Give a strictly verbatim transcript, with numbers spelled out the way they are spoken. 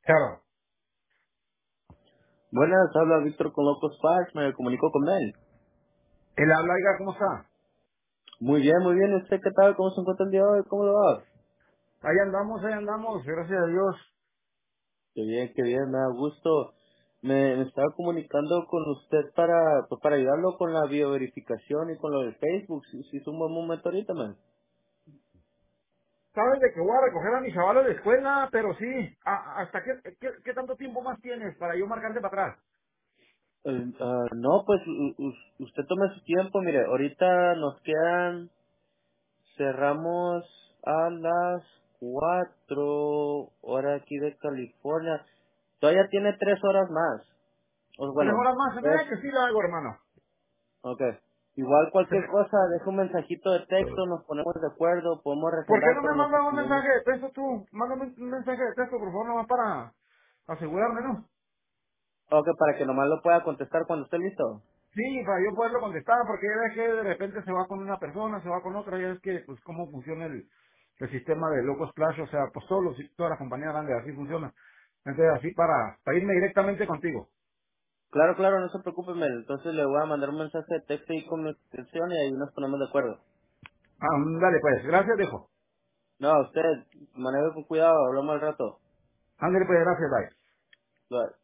Claro. Buenas, habla Víctor con Locos Parks, me comunico con él. Él habla, oiga, ¿cómo está? Muy bien, muy bien, ¿usted qué tal? ¿Cómo se encuentra el día de hoy? ¿Cómo le va? Ahí andamos, ahí andamos, gracias a Dios. Qué bien, qué bien, me da gusto. Me, me estaba comunicando con usted para pues, para ayudarlo con la bioverificación y con lo de Facebook, si, si es un buen momento ahorita, man. Sabes de que voy a recoger a mis chavales de escuela, pero sí, a- ¿hasta qué, qué, qué tanto tiempo más tienes para yo marcarte para atrás? Eh, ah, no, pues u- u- usted tome su tiempo, mire, ahorita nos quedan, cerramos a las cuatro hora aquí de California. Todavía tiene tres horas más. O Tres bueno, horas más, se me dos. da que sí lo hago, hermano. Ok. Igual Se cualquier me- cosa, deja un mensajito de texto, nos ponemos de acuerdo, podemos ¿Por qué reagendar, no me pero nos mandas un escribimos. mensaje de texto tú? Mándame un mensaje de texto, por favor, nomás para asegurarme, ¿no? Ok, para que nomás lo pueda contestar cuando esté listo. Sí, para yo poderlo contestar, porque ya ves que de repente se va con una persona, se va con otra, ya es que, pues, cómo funciona el, el sistema de Locos Splash, o sea, pues todos los, todas las compañías grandes así funcionan. Entonces, así para, para irme directamente contigo. Claro, claro, no se preocupe, Mel. Entonces le voy a mandar un mensaje de texto y con mi extensión y ahí nos ponemos de acuerdo. Ah, dale, pues, gracias, viejo. No, usted, maneje con cuidado, hablamos al rato. Ándale, pues, gracias, bye. Bye.